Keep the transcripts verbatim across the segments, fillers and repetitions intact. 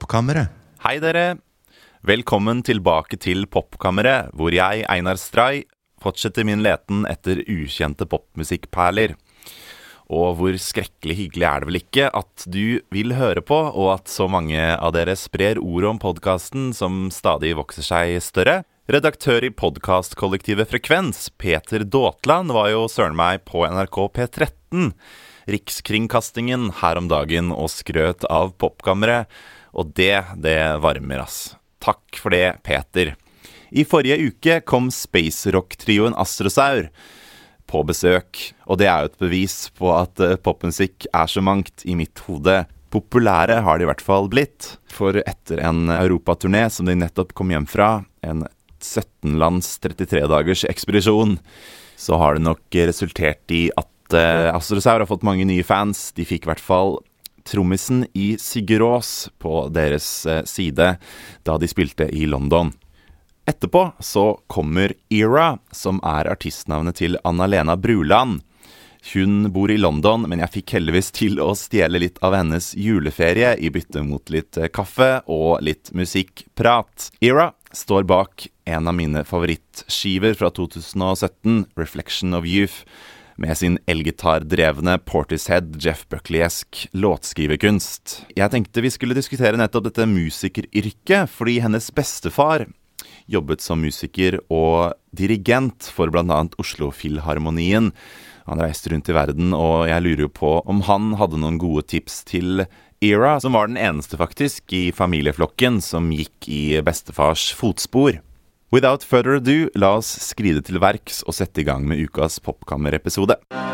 Popkammeret. Hei dere! Velkommen tilbake til Popkammeret, hvor jeg, Einar Stray, fortsetter min leten etter ukjente popmusikkperler. Og hvor skrekkelig hyggelig er det vel ikke at du vil høre på, og at så mange av dere sprer ordet om podcasten som stadig vokser seg større. Redaktør i podcastkollektivet Frekvens, Peter Daatland, var jo søren meg på N R K P tretten, Rikskringkastingen her om dagen, og skrøt av Popkammeret. Og det, det varmer ass. Takk for det, Peter. I forrige uke kom Space Rock-trioen Astrosaur på besøk, og det er jo et bevis på at popmusikk er så mangt i mitt hode. Populære har de i hvert fall blitt, for etter en Europaturné som de nettopp kom hjem fra, en sytten lands trettitre dagers ekspedisjon, så har det nok resultert i at uh, Astrosaur har fått mange nye fans. De fikk i hvert fall trommisen i Sigur Rós på deres uh, side da de spilte i London. Etterpå så kommer Era, som er artistnavnet til Anna-Lena Bruland. Hun bor i London, men jeg fikk heldigvis til å stjele litt av hennes juleferie i bytte mot litt kaffe og litt musikkprat. Era står bak en av mine favorittskiver fra to tusen og sytten, Reflection of Youth, med sin elgitar-drevne Portishead, Jeff Buckley-esk låtskriverkunst. Jeg tenkte vi skulle diskutere nettopp dette musikeryrket, fordi hennes bestefar jobbet som musiker og dirigent for blant annet Oslo-Filharmonien. Han reiste rundt i verden, og jeg lurer jo på om han hadde noen gode tips til Era, som var den eneste faktisk i familieflokken som gikk i bestefars fotspor. Without further ado, la oss skride til verks og sette i gang med ukas Popkammer-episode.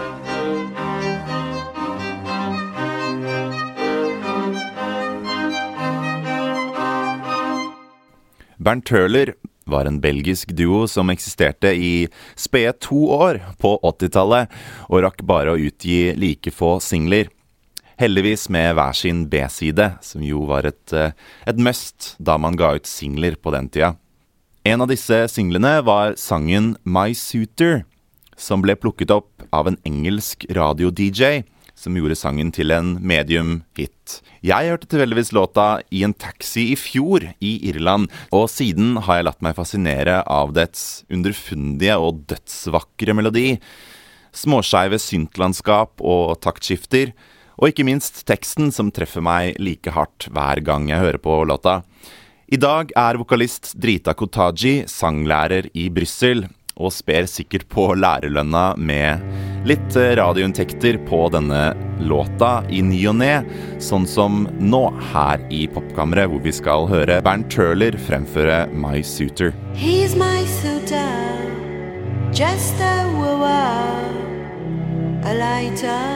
Bernd Turler var en belgisk duo som eksisterte i spede to år på åttitallet, og rakk bare å utgi like få singler. Heldigvis med hver sin B-side, som jo var et, et must da man ga ut singler på den tida. En av disse singlene var sangen My Suitor, som ble plukket opp av en engelsk radio-D J, som gjorde sangen til en medium-hit. Jeg hørte tilfeldigvis låta i en taxi i fjor i Irland, og siden har jeg latt meg fascinere av dets underfundige og dødsvakre melodi, småskeive syntlandskap og taktskifter, og ikke minst teksten som treffer meg like hardt hver gang jeg hører på låta. I dag er vokalist Drita Kotaji sanglærer i Bryssel, og sper sikkert på lærerlønna med litt radioinntekter på denne låta i ny og ne, sånn som nå her i Popkammeret, hvor vi skal høre Bernd Turler fremføre My Suitor. He's my suitor, just a wooer, a lighter,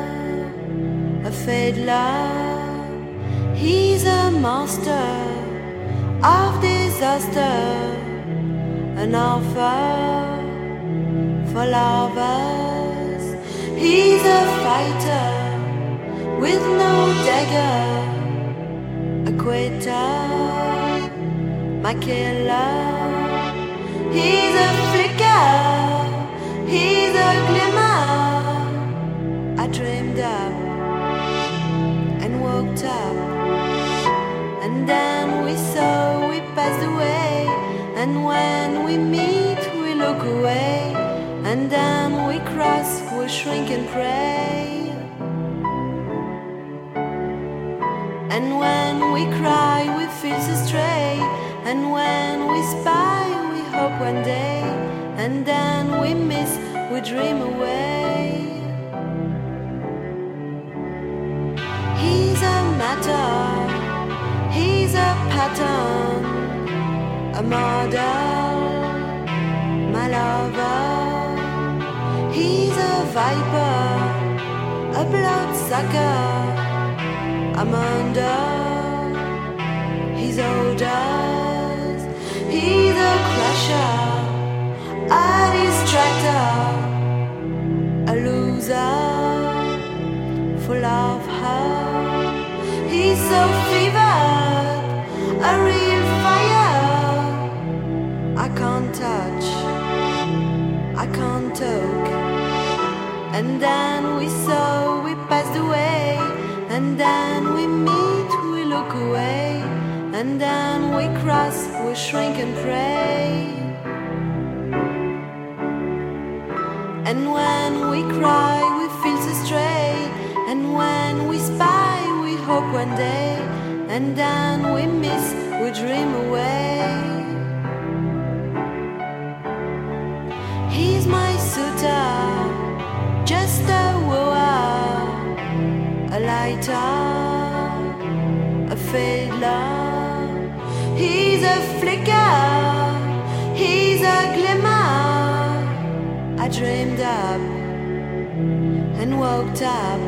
a fiddler. He's a master of disaster, an offer for lovers. He's a fighter with no dagger, a quitter, my killer. He's a flicker, he's a glimmer. I dreamed up and woke up, and then we saw we passed away. And when we meet, we look away, and then we cross, we shrink and pray. And when we cry, we feel so stray, and when we spy, we hope one day, and then we miss, we dream away. He's a matter, he's a pattern, a model, my lover. He's a viper, a bloodsucker, I'm under his orders. He's a crusher, a distractor, a loser, full of her. He's so fevered, a real fire. I can't touch, I can't talk. And then we saw, we passed away, and then we meet, we look away. and then we cross, we shrink and pray. And when we cry, we feel so stray. And when we spy, we hope one day. And then we miss, we dream away. He's my suitor, just a wooer, a lighter, a fiddler. He's a flicker, he's a glimmer. I dreamed up and woke up.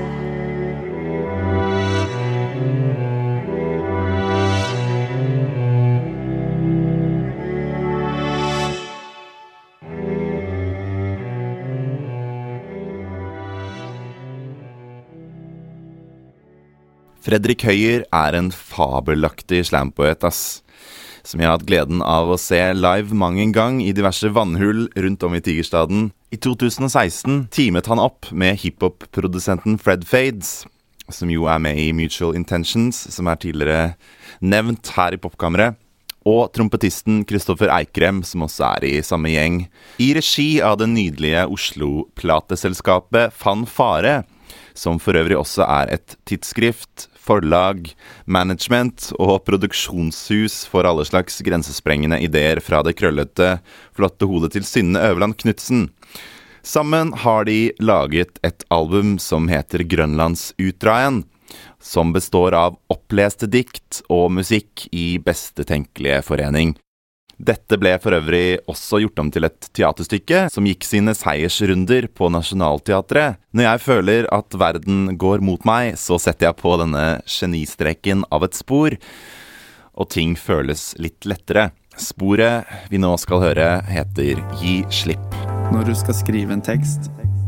Fredrik Høyer er en fabelaktig slampoet, ass, som jeg har hatt gleden av å se live mang en gang i diverse vannhull rundt om i Tigerstaden. I to tusen og seksten teamet han opp med hiphop-produsenten Fred Fades, som jo er med i Mutual Intentions, som er tidligere nevnt her i Popkammeret, og trompetisten Kristoffer Eikrem, som også er i samme gjeng, i regi av det nydelige Oslo-plateselskapet Fanfare, som for øvrig også er et tidsskrift, forlag, management og produksjonshus for alle slags grensesprengende ideer fra det krøllete, flotte hodet til Synne Øverland Knudsen. Sammen har de laget et album som heter Grønlandsutdragen, som består av oppleste dikt og musikk i beste tenkelige forening. Dette ble for øvrig også gjort om til et teaterstykke som gikk sine seiersrunder på Nationaltheatret. Når jeg føler at verden går mot meg, så setter jeg på denne genistreken av et spor, og ting føles litt lettere. Sporet vi nå skal høre heter Gi slipp. Når du skal skrive en tekst,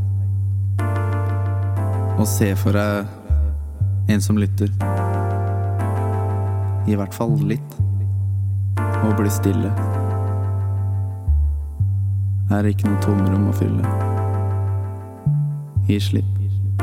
og se for deg en som lytter, i hvert fall litt, og bli stille, er ikke noe tomrom å fylle. Gi slipp.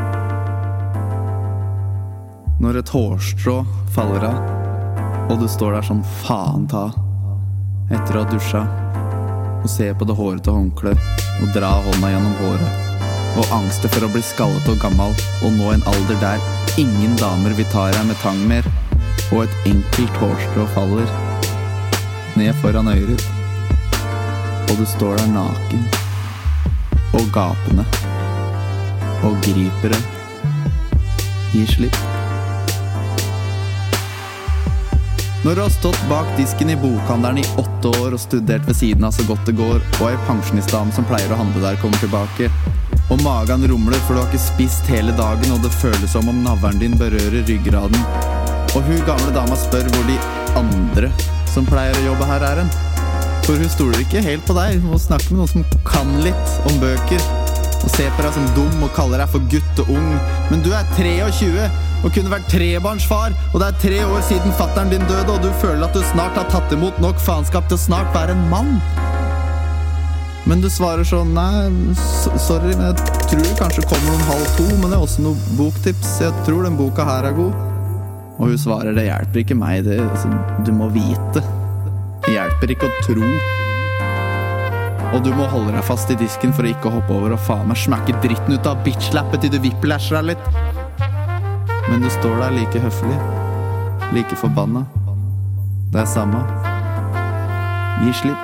Når et hårstrå faller av, og du står der som faen ta, etter å ha dusja, og se på det hårete håndklet, og dra hånda gjennom håret, og angste for å bli skallet og gammel, og nå en alder der ingen damer vil ta deg med tang mer, og et enkelt hårstrå faller ned foran øret, og du står der naken og gapende og griper det. Gi slipp. Når du har stått bak disken i bokhandelen i åtte år og studert ved siden av så godt det går, og ei pensjonistdame som pleier å handle der kommer tilbake, og magen rumler for du har ikke spist hele dagen, og det føles som om navlen din berører ryggraden, og hun gamle dama spør hvor de andre som pleier å jobbe her er en. For hun stoler ikke helt på deg. Hun må snakke med noen som kan litt om bøker, og ser på deg som dum og kaller deg for gutt og ung. Men du er tjuetre og kunne vært trebarnsfar, og det er tre år siden fatteren din døde, og du føler at du snart har tatt imot nok faenskap til å snart være en mann. Men du svarer sånn, nei, sorry, men jeg tror det kanskje kommer noen halv to, men det er også noen boktips. Jeg tror den boka her er god. Og hun svarer, det hjelper ikke meg, det, altså, du må vite. Det hjelper ikke å tro. Og du må holde deg fast i disken for å ikke hoppe over og faen meg smakke dritten ut av bitchlappet til du vippelasher deg litt. Men du står der like høflig, like forbanna. Det er samme. Gi slipp.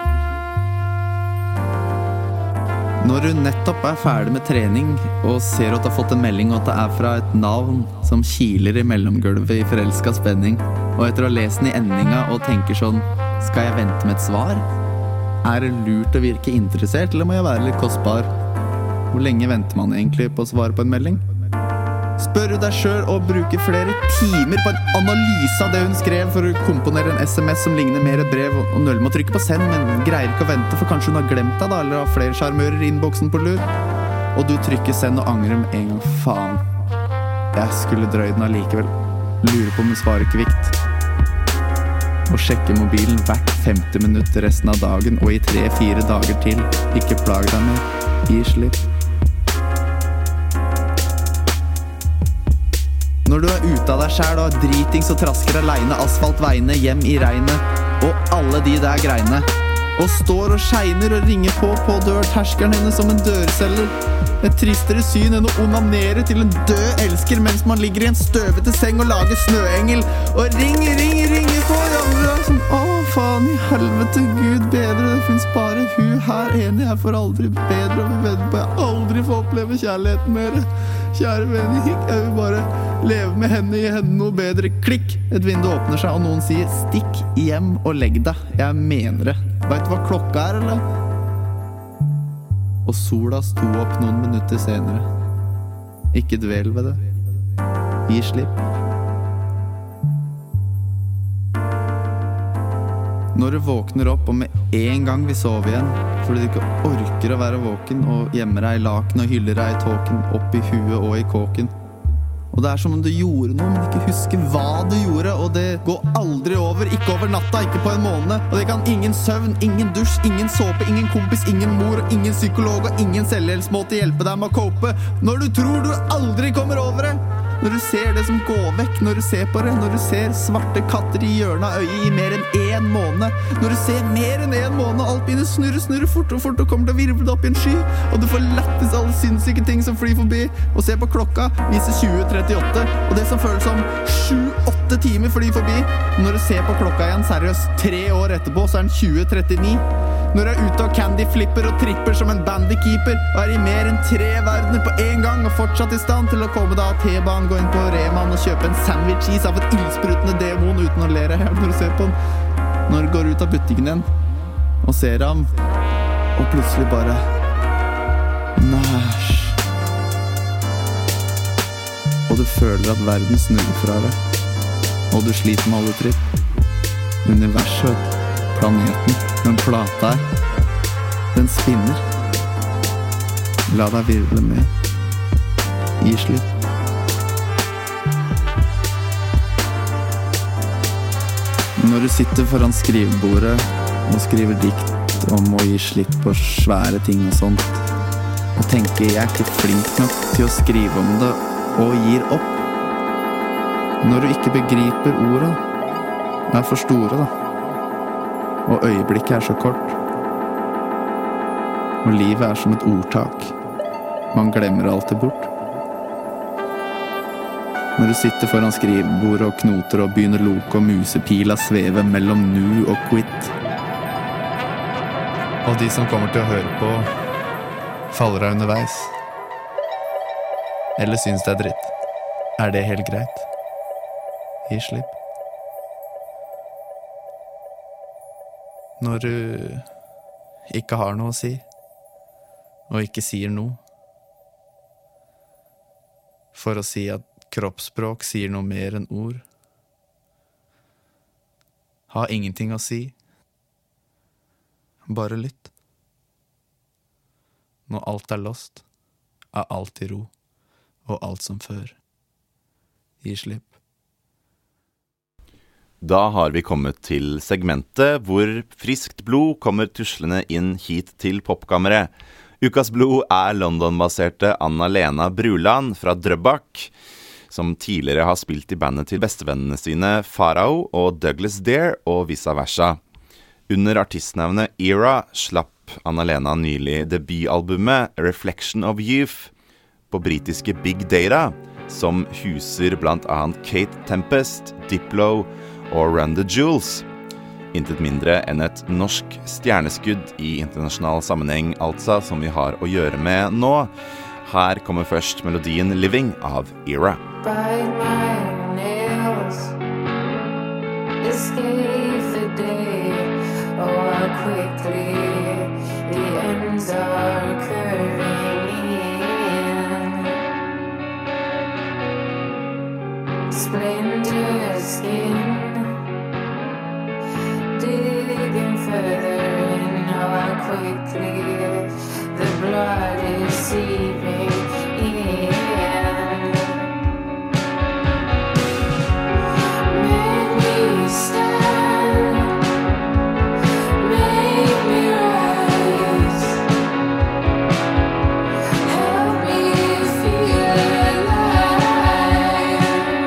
Når du nettopp er ferdig med trening og ser at du har fått en melding og at det er fra et navn som kiler i mellomgulvet i forelsket spenning, og etter å ha lest den i endinga og tenker sånn, skal jeg vente med et svar? Er det lurt å virke interessert, eller må jeg være litt kostbar? Hvor lenge venter man egentlig på å svare på en melding? Spør du deg selv og bruker flere timer på en analyse av det hun skrev for å komponere en sms som ligner mer et brev, og nøller med å trykke på send, men greier ikke å vente, for kanskje hun har glemt deg da, eller har flere sjarmører i innboksen på lur. Og du trykker send og angrer med en gang. Faen, jeg skulle drøyd den allikevel. Lurer på om hun svarer kvikt. Og sjekke mobilen hvert femte minutt resten av dagen, og i tre-fire dager til. Ikke plag deg mer. Gi slipp. Når du er ute av deg selv og er dritings og trasker alene, asfaltveiene, hjem i regnet, og alle de der greiene. Og står og skjeiner og ringer på på dørterskeren henne som en dørselger. Et tristere syn enn å onanere til en død elsker mens man ligger i en støvete seng og lager snøengel. Og ringer, ringer, ringer på i andre. Sånn, å faen i helvete, Gud bedre, det finnes bare hun her enig, jeg får aldri bedre, og vi vedder på jeg aldri får oppleve kjærligheten mer. Kjære venner, jeg vil bare leve med henne i henne noe bedre. Klikk, et vindu åpner seg og noen sier stikk hjem og legg deg. Jeg mener det. Vet du hva klokka er, eller? Og sola sto opp noen minutter senere. Ikke dvel ved det. Gi slipp. Når du våkner opp og med en gang vi sover igjen, fordi du ikke orker å være våken og gjemmer deg i laken og hyller deg i tåken, opp i huet og i kåken. Og det er som om du gjorde noe, men ikke husker hva du gjorde, og det går aldri over, ikke over natta, ikke på en måned. Og det kan ingen søvn, ingen dusj, ingen såpe, ingen kompis, ingen mor, og ingen psykolog, og ingen selvhjelpsmåte hjelpe deg med å cope. Når du tror du aldri kommer over det, når du ser det som går vekk, når du ser på det, når du ser svarte katter i hjørnet av øyet i mer enn en måned, når du ser mer enn en måned, alt begynner snurre, snurre fort og fort, og kommer til å virvle opp i en sky, og du får lettest alle sinnssyke ting som flyr forbi, og ser på klokka, viser tjue trettiåtte, og det som føles som sju åtte timer flyr forbi, når du ser på klokka igjen, seriøst, tre år etterpå, så er den tjue trettini. Når du er ute og candy-flipper og tripper som en bandykeeper, og er i mer enn tre verdener på en gang, og fortsatt i stand til å komme deg av T-banen, gå inn på Reman og kjøpe en sandwich-is av et ildsprutende demon uten å le deg her når du ser på den. Når du går ut av butikken igjen, og ser ham, og plutselig bare næsj. Og du føler at verden snurrer fra deg, og du sliter med alle tripp. Universet, planeten, den plata her, den spinner. La deg virvle med. Gi slipp. Når du sitter foran skrivebordet og skriver dikt om å gi slipp på svære ting og sånt, og tenker jeg er ikke flink nok til å skrive om det, og gir opp. Når du ikke begriper ordet, er for store da. Og øyeblikket er så kort. Og livet er som et ordtak. Man glemmer alltid bort. Når du sitter foran skrivebordet og knoter og begynner loke og musepila sveve mellom nu og quit. Og de som kommer til å høre på, faller av underveis. Eller syns det er dritt. Er det helt greit? Gi slipp. Når du ikke har noe å si, og ikke sier noe, for å si at kroppsspråk sier noe mer enn ord, ha ingenting å si, bare lytt. Når alt er lost, er alt i ro, og alt som før. Gi slipp. Da har vi kommet til segmentet hvor friskt blod kommer tuslende inn hit til popkammeret. Ukas blod er London-baserte Anna-Lena Bruland fra Drøbak, som tidligere har spilt i bandet til bestevennene sine Farao og Douglas Dare og vice versa. Under artistnavnet Era slapp Anna-Lena nylig debutalbumet Reflection of Youth på britiske Big Data, som huser blant annet Kate Tempest, Diplo og Run the Jewels. Intet mindre enn et norsk stjerneskudd i internasjonal sammenheng, altså, som vi har å gjøre med nå. Her kommer først melodien Living av Era. Bite my nails, escape the day, oh how quickly the ends are curving in. Splinter skin, digging further in, oh how quickly the blood is seeping in. Make me stand, make me rise, help me feel alive.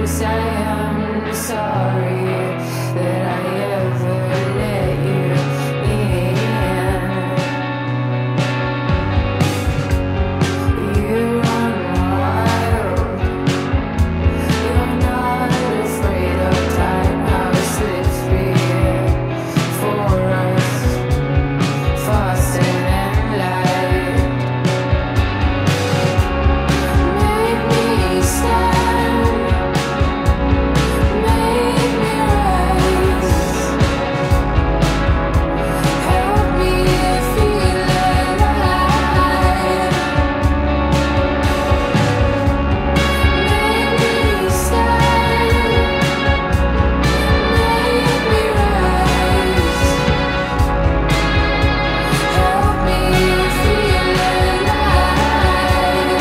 Yes, I am sorry that I ever let you in. You run wild. You're not afraid of time, how it slips through for us, faster than light. Make me stand, make me rise, help me feel alive. Make me stand, make me rise, help me feel alive.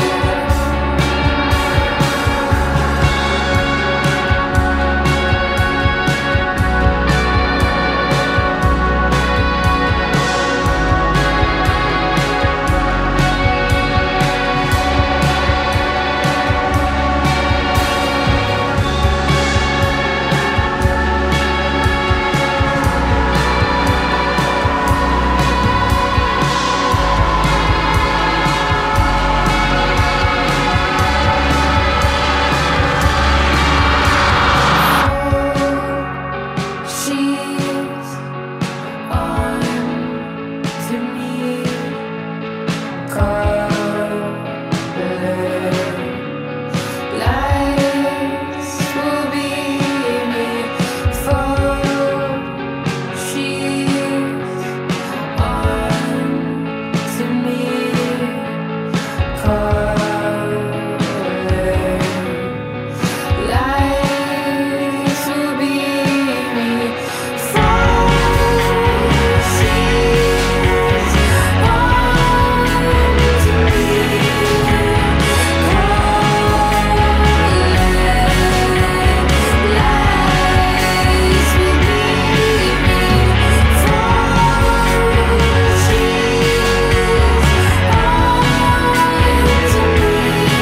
She's on to me, color lights will be me for she's on to me, color lights will be me for she's on to me, lights will be me for she's on to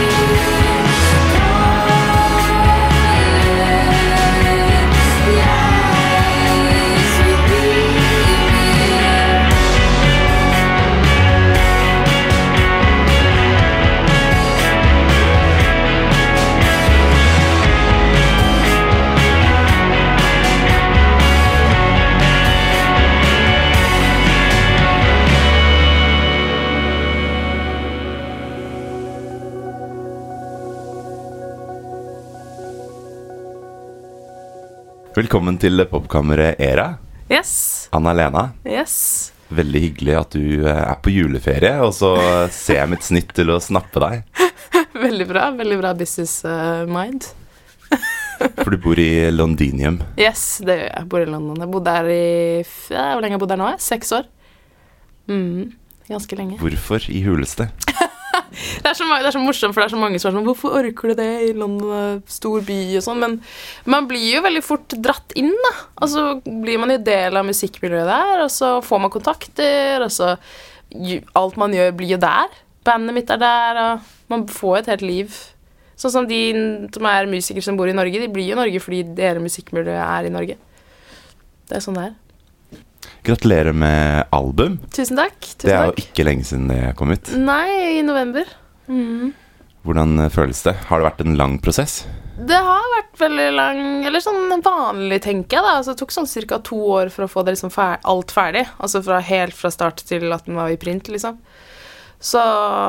Velkommen til Popkammeret Era, Yes, Anna-Lena. yes. Veldig hyggelig at du eh, er på juleferie, og så ser jeg mitt snitt til å snappe deg. Veldig bra, veldig bra business uh, mind. For du bor i Londinium. Yes, det gjør jeg. Jeg bor i London. Jeg bodde der i f- ja, hvor lenge har jeg bodd der nå? jeg? Seks år. Mm, ganske lenge. Hvorfor i huleste? Det er, så, ma- det er så morsomt, for det er så mange som er sånn, hvorfor orker du det i London, eh, stor by og sånn, men man blir jo veldig fort dratt inn da, og så blir man jo del av musikkmiljøet der, og så får man kontakter, og så ju- alt man gjør blir jo der. Bandet mitt er der, og man får et helt liv. Sånn som de som er musikere som bor i Norge, de blir jo i Norge fordi hele musikkmiljøet er i Norge. Det er sånn det er. Gratulerer med album. Tusen takk. Tusen Det er jo takk. ikke lenge siden det kom ut. Nei, i november. Mm. Hvordan eh, føles det? Har det vært en lang prosess? Det har vært veldig lang, eller sånn vanlig, tenker jeg da. Altså, det tok sånn cirka to år for å få det liksom fer alt ferdig. Altså fra, helt fra start til at den var i print, liksom. Så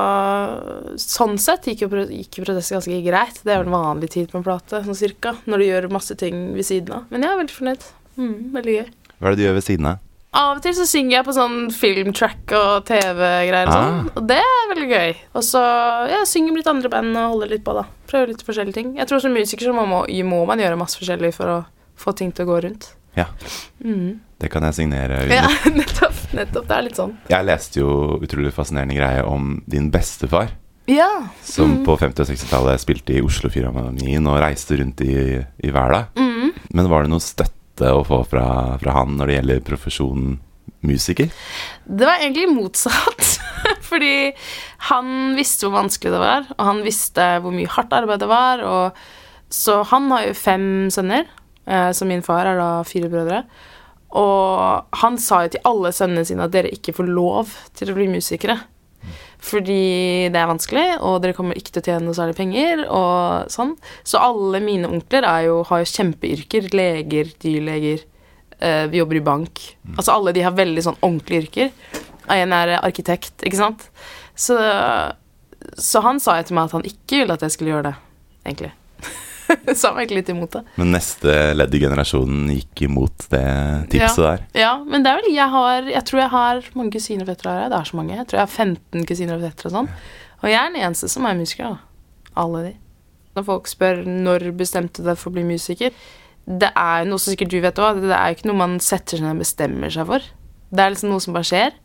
sånn sett gikk jo pro gikk jo prosessen ganske greit. Det er jo en vanlig tid på en plate, sånn cirka, når du gjør masse ting ved siden av. Men jeg er veldig fornøyd. Mm, veldig gøy. Hva er det du gjør ved siden av? Av og til så synger jeg på sånn filmtrack og T V-greier og Ah. sånn, og det er veldig gøy. Og så ja, synger med litt andre band og holder litt på da. Prøver litt forskjellige ting. Jeg tror som musiker så må, må, må man gjøre masse forskjellig for å få ting til å gå rundt. Ja, Mm. det kan jeg signere under. Ja, nettopp, nettopp. Det er litt sånn. Jeg leste jo utrolig fascinerende greie om din bestefar, Ja. som på femti- og sekstitallet spilte i Oslo-Filharmonien og reiste rundt i, i verden. Mm. Men var det noe støtte å få fra, fra han når det gjelder profesjonen musiker? Det var egentlig motsatt. Fordi han visste hvor vanskelig det var, og han visste hvor mye hardt arbeid det var, og Så han har jo fem sønner, eh, så min far er da fire brødre. Og han sa jo til alle sønnene sine at dere ikke får lov til å bli musikere. Fordi det er vanskelig, og dere kommer ikke til å tjene noe særlig penger, og sånn. Så alle mine onkler er jo, har jo kjempeyrker, leger, dyrleger, eh, vi jobber i bank. Altså alle de har veldig sånn ordentlige yrker. En er arkitekt, ikke sant? Så, så han sa jo til meg at han ikke ville at jeg skulle gjøre det, egentlig. Så han var egentlig litt imot det. Men neste ledd i generasjonen gikk imot det tipset ja. der. Ja, men det er vel, jeg har, jeg tror jeg har mange kusiner og fettere her, det er så mange, jeg tror jeg har femten kusiner og fettere og sånn, og jeg er den eneste som er musiker da, alle de. Når folk spør når bestemte du deg for å bli musiker, det er jo noe som sikkert du vet også, det er jo ikke noe man setter seg ned og bestemmer seg for. Det er liksom noe som bare skjer,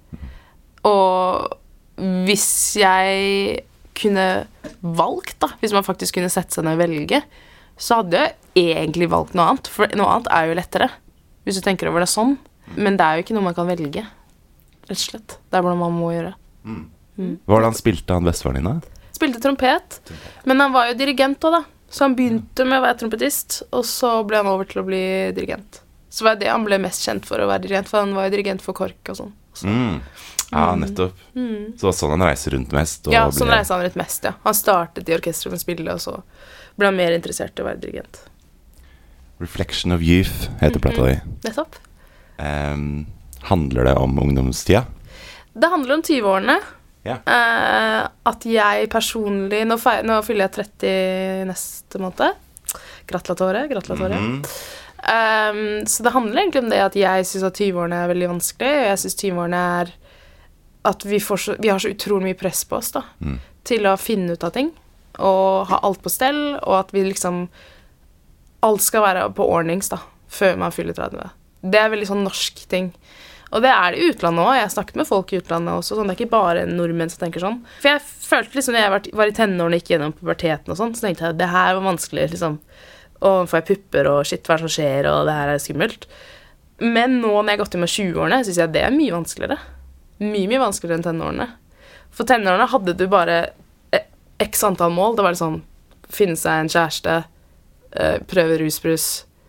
og hvis jeg kunne valgt da, hvis man faktisk kunne sette seg ned og velge, så hadde jeg egentlig valgt noe annet, for noe annet er jo lettere, hvis du tenker over det sånn. Men det er jo ikke noe man kan velge, rett og slett. Det er bare noe man må gjøre. Mm. Mm. Hvordan spilte han bestefaren din da? Spilte trompet, men han var jo dirigent også da. Så han begynte med å være trompetist, og så ble han over til å bli dirigent. Så var det han ble mest kjent for å være dirigent, for han var jo dirigent for KORK og sånn. Så. Mm. Ja, nettopp. Mm. Så det var sånn han reiser rundt mest. Og ja, sånn ble... reiser han rundt mest, ja. Han startet i orkestret med å spille, og så ble han mer interessert i å være dirigent. Reflection of Youth heter plata di. Mm-hmm. Nettopp. Um, handler det om ungdomstida? Det handler om tyve-årene. Ja. Uh, at jeg personlig, nå, feir, nå fyller jeg tretti neste måned. Gratulatore, gratulatore. Mm-hmm. Um, så det handler egentlig om det at jeg synes at tyve-årene er veldig vanskelig, og jeg synes tyve-årene er at vi, får så, vi har så utrolig mye press på oss da, mm. til å finne ut av ting, og ha alt på stell, og at vi liksom, alt skal være på ordnings da, før man fyller tretti. Det er veldig sånn norsk ting. Og det er det i utlandet også, jeg har snakket med folk i utlandet også, sånn, det er ikke bare nordmenn som tenker sånn. For jeg følte liksom, når jeg var, var i tenårene, ikke gjennom puberteten og sånn, så tenkte jeg, det her var vanskelig, liksom, og får jeg pupper, og shit, hva er det som skjer, og det her er skummelt. Men nå, når jeg har gått inn med tjue-årene, synes jeg det er mye vanskeligere. Mye, mye vanskeligere enn tenårene. For tenårene hadde du bare x antall mål. Det var liksom finne seg en kjæreste, prøve rusbrus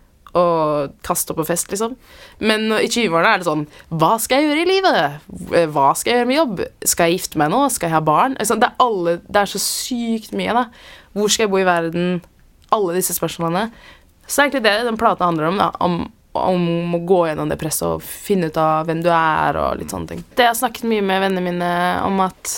og kaste opp på fest, liksom. Men i tjue-årene er det sånn, hva skal jeg gjøre i livet? Hva skal jeg gjøre med jobb? Skal jeg gifte meg nå? Skal jeg ha barn? Det er, alle, det er så sykt mye da. Hvor skal jeg bo i verden? Alle disse spørsmålene. Så egentlig det den plata handler om da, om om å gå gjennom det presset og finne ut av hvem du er og litt sånne ting. Det jeg har snakket mye med vennene mine om at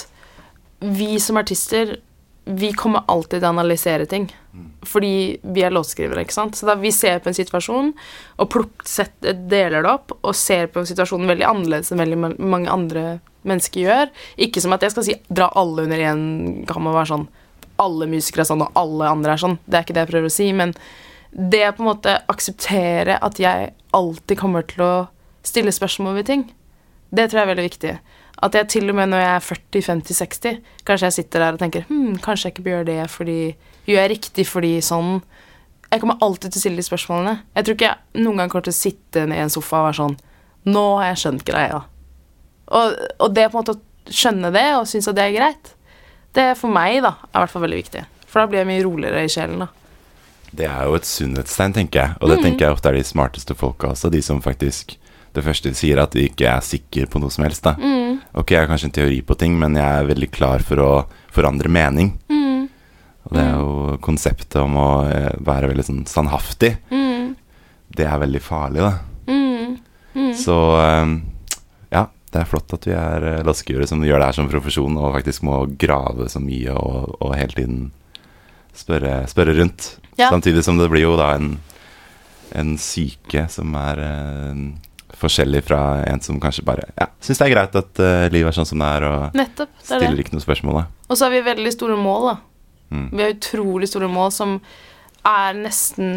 vi som artister, vi kommer alltid til å analysere ting. Fordi vi er låtskrivere, ikke sant? Så da vi ser på en situasjon og plukk, set, deler det opp og ser på situasjonen veldig annerledes enn veldig mange andre mennesker gjør. Ikke som at jeg skal si, dra alle under en kam og være sånn, alle musikere er sånn og alle andre er sånn. Det er ikke det jeg prøver å si, men det er på en måte akseptere at jeg alltid kommer til å stille spørsmål ved ting. Det tror jeg er veldig viktig. At jeg til og med når jeg er førti, femti, seksti, kanskje jeg sitter der og tenker, hm, kanskje jeg ikke bør gjøre det fordi, gjør jeg riktig fordi sånn. Jeg kommer alltid til å stille de spørsmålene. Jeg tror ikke jeg noen gang kommer til å sitte ned i en sofa og være sånn, nå har jeg skjønt greia. Og, og det på en måte å skjønne det og synes at det er greit, det er for meg da, er i hvert fall veldig viktig. For da blir jeg mye roligere i sjelen da. Det er jo et sunnhetstegn, tenker jeg. Og det mm. tenker jeg ofte er de smarteste folka også. De som faktisk, det første de sier at de ikke er sikker på noe som helst da. Mm. Ok, jeg har kanskje en teori på ting, men jeg er veldig klar for å forandre mening. Mm. Og det er jo konseptet om å være veldig sånn sannhaftig. Mm. Det er veldig farlig da. Mm. Mm. Så ja, det er flott at vi er låtskrivere som gjør det her som profesjon, og faktisk må grave så mye og, og hele tiden spørre, spørre rundt. Ja. Samtidig som det blir jo da en, en syke som er eh, forskjellig fra en som kanskje bare ja, synes det er greit at uh, livet er sånn som det er, og Nettopp, det er stiller det. Ikke noe spørsmål da. Og så har vi veldig store mål da. Mm. Vi har utrolig store mål som er nesten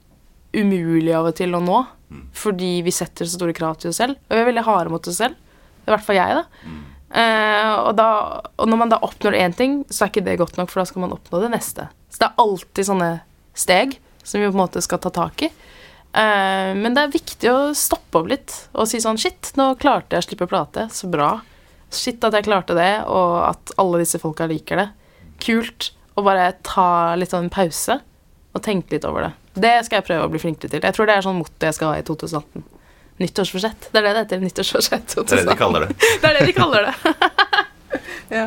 umulig av og til å nå, mm. fordi vi setter så store krav til oss selv, og vi er veldig harde mot oss selv, i hvert fall jeg da. Mm. Uh, og, da og når man da oppnår en ting, så er ikke det godt nok, for da skal man oppnå det neste. Så det er alltid sånne steg som vi på en måte skal ta tak i. Uh, men det er viktig å stoppe opp litt og si sånn, shit, nå klarte jeg å slippe plate, så bra. Shit at jeg klarte det, og at alle disse folka liker det. Kult. Og bare ta litt sånn pause. og tenke litt over det. Det skal jeg prøve å bli flinkere til. Jeg tror det er sånn motto jeg skal ha i tjue atten. Nyttårsforsett. Det er det det heter, nyttårsforsett. Det er det de kaller det. Det er det de kaller det. Ja.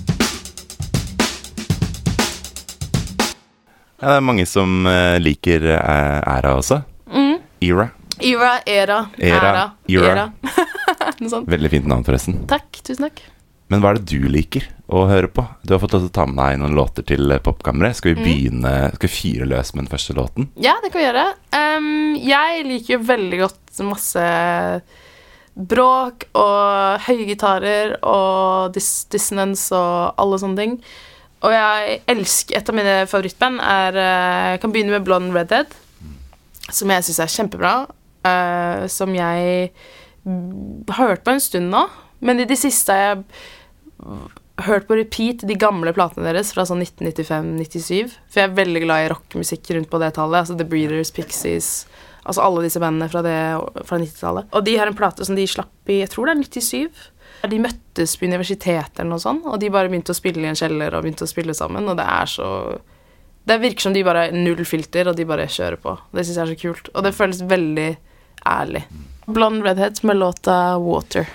Ja, det er mange som uh, liker uh, Æra også. Mm. Era. Era, era, Era, æra, era. era. Noe sånt. Veldig fint navn forresten. Takk, tusen takk. Men hva er det du liker å høre på? Du har fått lov til å ta med deg noen låter til Popkammeret. Skal vi begynne, skal vi fyre løs med den første låten? Ja, det kan vi gjøre. Um, jeg liker jo veldig godt masse bråk og høye gitarer og dis dissonance og alle sånne ting. Og jeg elsker, et av mine favorittband er, jeg kan begynne med Blonde Redhead, som jeg synes er kjempebra, uh, som jeg har hørt på en stund nå, men i det siste har jeg hørt på repeat de gamle platene deres fra sånn nitten nittifem nittisju, for jeg er veldig glad i rockmusikk rundt på det tallet, altså The Breeders, Pixies, altså alle disse bandene fra, det, fra nittitallet. Og de har en plate som de slapp i, jeg tror det er nittisju, de møttes på universitetet eller noe sånt, og de bare begynte å spille i en kjeller og begynte å spille sammen, og det er så... Det virker som de bare er null filter, og de bare kjører på. Det synes jeg er så kult, og det føles veldig ærlig. Blonde Redhead med låta Water.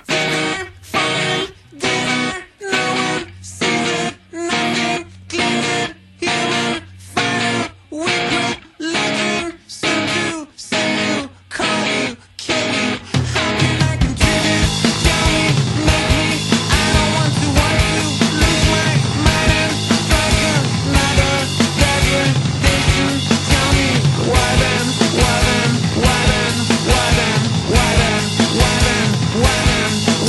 Why then, why then, why then, why then, why then, why then?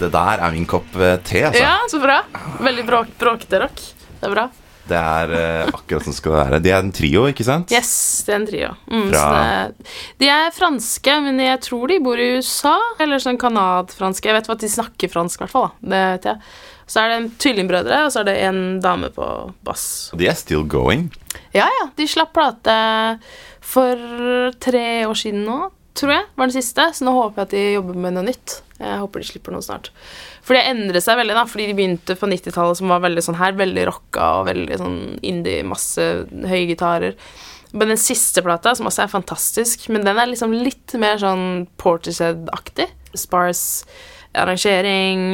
Det der er min kopp eh, te, altså. Ja, så bra. Veldig bråk, bråkete rock. Det er bra. Det er eh, akkurat som skal være. De er en trio, ikke sant? Yes, det er en trio. Mm, Fra- så det, de er franske, men jeg tror de bor i U S A, eller sånn kanadfranske. Jeg vet hva at de snakker fransk, i hvert fall. Da. Det vet jeg. Så er det en tvillingbrødre, og så er det en dame på bass. De er still going. Ja, ja. De slapp plate for tre år siden nå, tror jeg, var den siste. Så nå håper jeg at de jobber med noe nytt. Jeg håper de slipper noe snart. For det endret seg veldig, da, fordi de begynte på nittitallet, som var veldig sånn her, veldig rocka og veldig sånn indie, masse høye gitarer. Men den siste plata, som også er fantastisk, men den er liksom litt mer sånn Portishead-aktig. Sparse arrangering,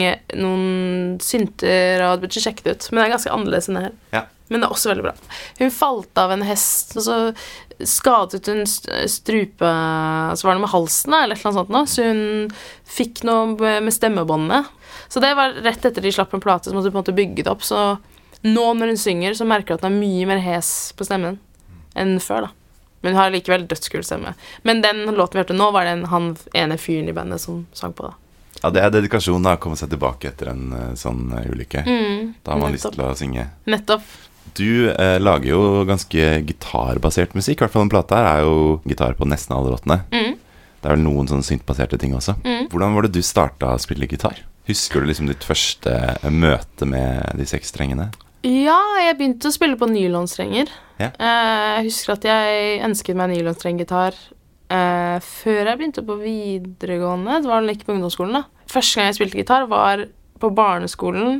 noen synter, og det burde ikke sjekket ut. Men det er ganske annerledes enn det her. Ja. Men det er også veldig bra. Hun falt av en hest, og så skadet hun strupe, så var det med halsen da, eller et eller annet sånt nå, så hun fikk noe med stemmebåndene. Så det var rett etter de slapp en plate, så måtte hun på en måte bygge det opp, så nå når hun synger, så merker hun at hun er mye mer hes på stemmen enn før da. Men hun har likevel dødskul stemme. Men den låten vi hørte nå, var den han ene fyren i bandet som sang på da. Ja, det er dedikasjon da, å komme seg tilbake etter en eh, sånn eh, ulykke. Mm, Da har man nettopp. lyst til å synge. Nettopp. Du eh, lager jo ganske gitarbasert musikk. I hvert fall den plata her er jo gitar på nesten alle låtene. Mm. Det er vel noen sånne syntbaserte ting også. Mm. Hvordan var det du starta å spille gitar? Husker du liksom ditt første eh, møte med de seks strengene? Ja, jeg begynte å spille på nylonstrenger. Ja. Eh, Jeg husker at jeg ønsket meg nylonstrenggitar eh, før jeg begynte på videregående. Det var vel ikke på ungdomsskolen da. Første gang jeg spilte gitar var på barneskolen,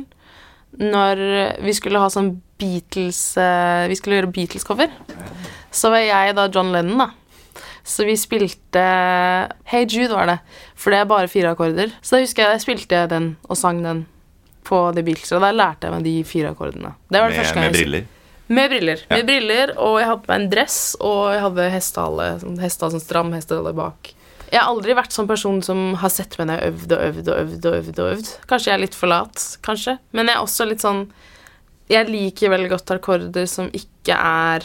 når vi skulle ha sånn Beatles, eh, vi skulle gjøre Beatles-cover. Så var jeg da John Lennon da. Så vi spilte Hey Jude var det, for det er bare fire akkorder. Så da husker jeg jeg spilte den og sang den på The Beatles, og da lærte jeg meg de fire akkordene. Det var det Med, første gang med jeg- briller? Med briller. Ja. Med briller, og jeg hadde på meg en dress, og jeg hadde hestehale, sånn hestehale, sånn stram hestehale bak. Jeg har aldri vært sånn person som har sett meg når jeg øvd og øvd og øvd og øvd og øvd. Kanskje jeg er litt for lat, kanskje. Men jeg er også litt sånn, jeg liker veldig godt akkorder som ikke er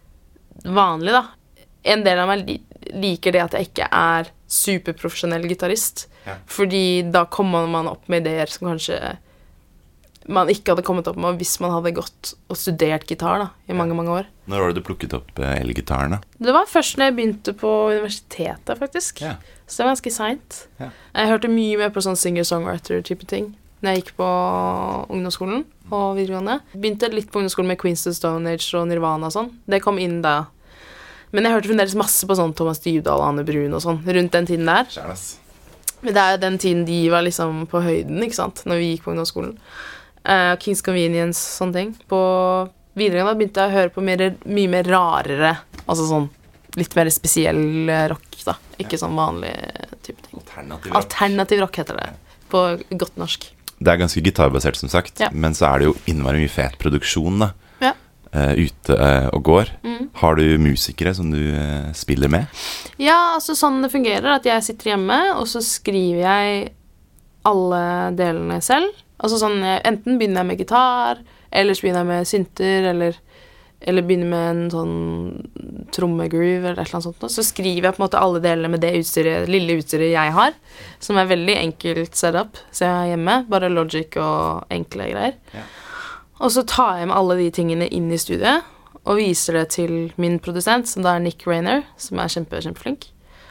vanlige, da. En del av meg li- liker det at jeg ikke er superprofesjonell gitarist, Ja. fordi da kommer man opp med ideer som kanskje man ikke hadde kommet opp med hvis man hadde gått og studert gitar da, i mange, mange år. Når var det du plukket opp eh, elgitaren da? Det var først når jeg begynte på universitetet, faktisk. Ja. Så det var ganske sent. Ja. Jeg hørte mye mer på sånn singer-songwriter-type ting når jeg gikk på ungdomsskolen og videregående. Begynte litt på ungdomsskolen med Queens of Stone Age og Nirvana og sånn. Det kom inn da. Men jeg hørte fremdeles masse på sånn Thomas Dybdahl og Anne Brun og sånn, rundt den tiden der. Kjære, ass. Men det er jo den tiden de var liksom på høyden, ikke sant, når vi gikk på ungdomsskolen. Uh, Kings Convenience, sånne ting. På videregående begynte jeg å høre på mer, mye mer rarere, altså sånn litt mer spesiell eh, rock da, ikke sånn vanlig type ting. Alternativ rock. Alternativ rock heter det, på godt norsk. Det er ganske gitarbasert som sagt, Ja. men så er det jo innmari mye fet produksjon da, Ja. eh, ute eh, og går. Mm. Har du musikere som du eh, spiller med? Ja, altså sånn det fungerer, at jeg sitter hjemme, og så skriver jeg alle delene selv. Altså sånn, jeg- enten begynner jeg med gitar, eller så begynner jeg med synter, eller, eller begynner med en sånn trommegroove, eller et eller annet sånt. Så skriver jeg på en måte alle delene med det utstyret, lille utstyret jeg har, som er veldig enkelt setup, så jeg er hjemme, bare Logic og enkle greier. Ja. Og så tar jeg med alle de tingene inn i studiet, og viser det til min produsent, som da er Nick Rayner, som er kjempe, kjempeflink.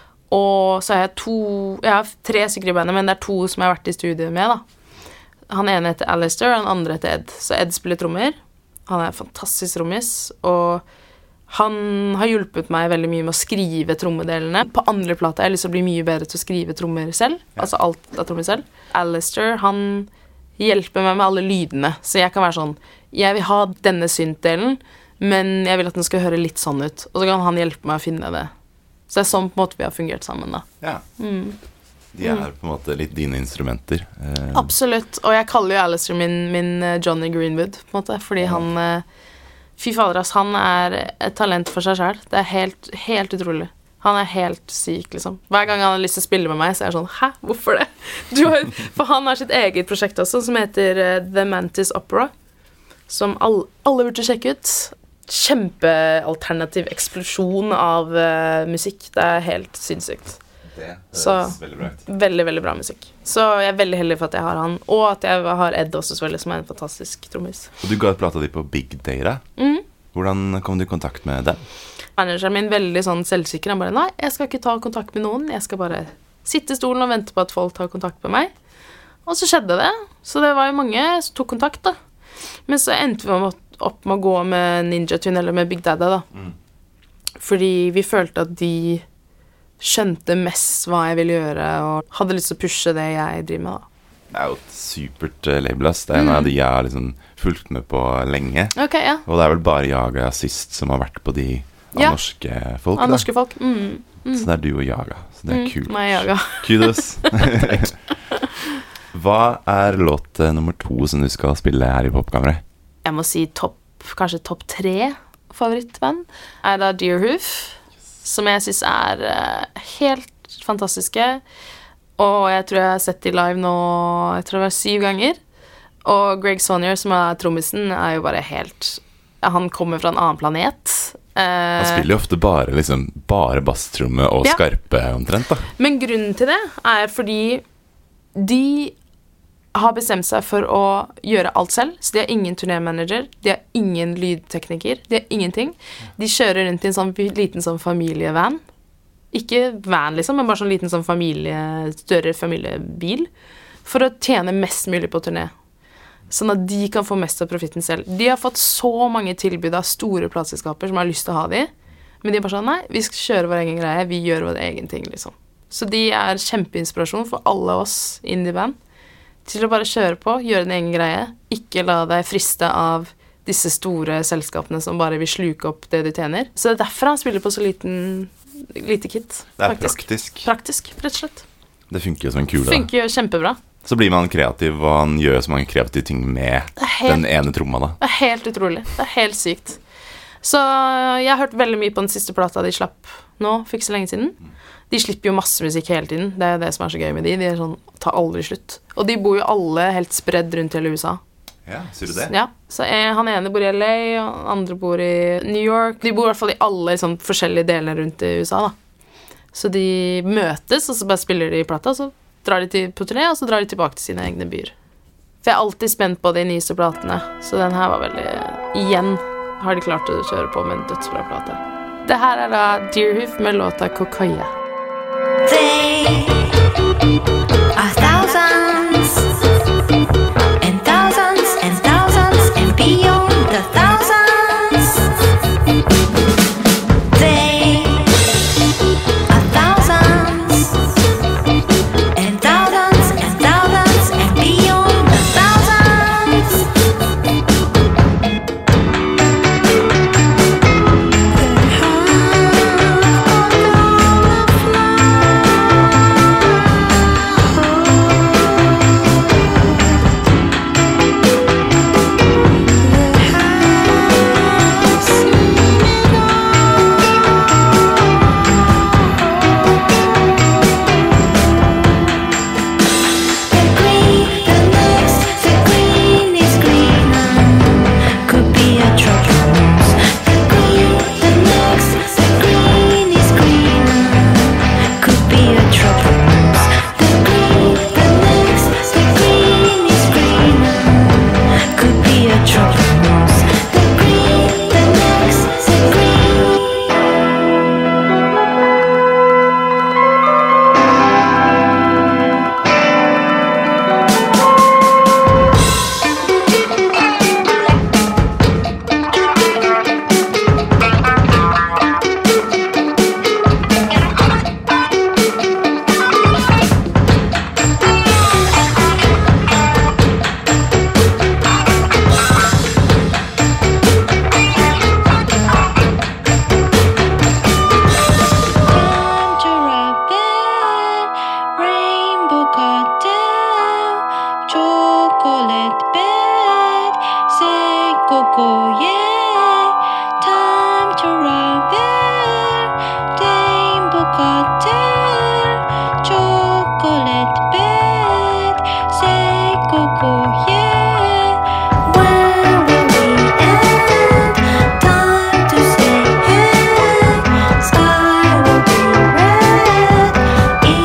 Og så har jeg to, jeg har tre stykker i bandet, men det er to som jeg har vært i studiet med da. Han ene heter Alistair, og han andre heter Ed. Så Ed spiller trommer. Han er fantastisk trommis, og han har hjulpet meg veldig mye med å skrive trommedelene. På andre plate har jeg lyst til å bli mye bedre til å skrive trommer selv, altså alt av trommer selv. Alistair, han hjelper meg med alle lydene, så jeg kan være sånn, jeg vil ha denne synt-delen, men jeg vil at den skal høre litt sånn ut, og så kan han hjelpe meg å finne det. Så det er sånn på en måte vi har fungert sammen da. Ja. Mm. De er på en måte litt dine instrumenter. Eh, Absolutt, og jeg kaller jo Alistair min, min eh, Johnny Greenwood, på en måte, fordi han, eh, fy fader ass, han er et talent for seg selv. Det er helt, helt utrolig. Han er helt syk, liksom. Hver gang han har lyst til å spille med meg, så er jeg sånn, hæ, hvorfor det? Du har, for han har sitt eget prosjekt også, som heter eh, The Mantis Opera, som all, alle burde sjekke ut. Kjempealternativ eksplosjon av eh, musikk. Det er helt sinnssykt. Så veldig bra ut. veldig, veldig bra musikk. Så jeg er veldig heldig for at jeg har han, og at jeg har Ed også selvfølgelig, som er en fantastisk trommis. Og du ga ut plata di på Big Data. Mhm. Hvordan kom du i kontakt med den? Manageren min veldig sånn selvsikker. Han bare, nei, jeg skal ikke ta kontakt med noen. Jeg skal bare sitte i stolen og vente på at folk tar kontakt med meg. Og så skjedde det. Så det var jo mange som tok kontakt da. Men så endte vi opp med å gå med Ninja Tune eller med Big Dada da. Mm. Fordi vi følte at de skjønte mest hva jeg ville gjøre, og hadde lyst til å pushe det jeg driver med da. Det er jo et supert uh, label, ass. Det er en av de jeg har liksom fulgt med på lenge. Ok, ja. Og det er vel bare Jaga sist som har vært på de av Ja. norske folk, Av da. norske folk. Mm. Mm. Så det er du og Jaga. Så det er Mm, kult. meg og Jaga. Kudos. Hva er låt uh, nummer to som du skal spille her i Popkammeret? Jeg må si topp, kanskje topp tre favorittband er da Deerhoof, som jeg synes er eh, helt fantastiske. Og jeg tror jeg har sett de live nå, jeg tror det var syv ganger. Og Greg Saunier, som er trommisen, er jo bare helt... Han kommer fra en annen planet. Han Eh, spiller jo ofte bare, liksom, bare basstromme og Ja. skarpe omtrent, da. men grunnen til det er fordi de har bestemt seg for å gjøre alt selv, så de har ingen turnémanager, de har ingen lydtekniker, de har ingenting. De kjører rundt i en sånn liten sånn familievan. Ikke van liksom, men bare sånn liten sånn familie, større familiebil, for å tjene mest mulig på turné. Sånn at de kan få mest av profitten selv. De har fått så mange tilbud av store plateselskaper som har lyst til å ha de, men de er bare sånn, nei, vi skal kjøre vår egen greie, vi gjør vår egen ting, liksom. Så de er kjempeinspirasjon for alle oss indie-band, til å bare kjøre på, gjøre din egen greie, ikke la deg friste av disse store selskapene som bare vil sluke opp det du tjener. Så det er derfor han spiller på så liten, lite kit, Det er faktisk. praktisk. Praktisk, rett og slett. Det funker jo som en kule, da. Funker jo kjempebra. Så blir man kreativ, og han gjør så mange kreative ting med Det er helt den ene tromma, da. Det er helt utrolig. Det er helt sykt. Så jeg har hørt veldig mye på den siste plata de slapp nå, for ikke så lenge siden. De slipper jo masse musikk hele tiden. Det er det som er så gøy med de. De er sånn, tar aldri slutt. Og de bor jo alle helt spredd rundt hele U S A. Ja, sier du det? Ja, så jeg, han ene bor i L A, og andre bor i New York. De bor i hvert fall i alle sånn, forskjellige deler rundt i U S A, da. Så de møtes, og så bare spiller de i plata, og så drar de til, på turné, og så drar de tilbake til sine egne byer. For jeg er alltid spent på de nyeste platene, så den her var veldig... Igjen har de klart å kjøre på med en dødsbra plate. Det her er da Deerhoof med låta Kokoya. They are thousands and thousands and thousands and beyond the thousands. They are thousands and thousands and thousands and beyond the thousands. Time to say hey, sky will be red.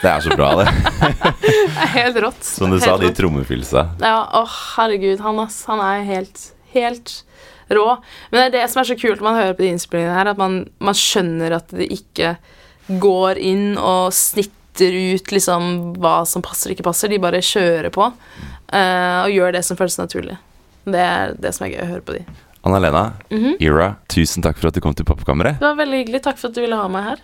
Det er så bra, det. Det er helt rått. Som du helt sa, de rått. trommefilsa. Ja, åh, herregud, han, ass, han er helt, helt rå. Men det er det som er så kult når man hører på de innspillingene her, at man, man skjønner at det ikke går inn og snitter ut liksom hva som passer og ikke passer. De bare kjører på uh, og gjør det som føles naturlig. Det er det som er gøy å høre på de. Anna-Lena, Mhm. Era, tusen takk for at du kom til Popkammeret. Det var veldig hyggelig. Takk for at du ville ha meg her.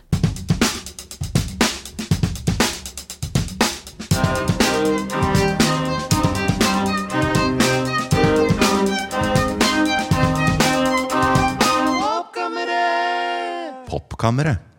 Popkammeret.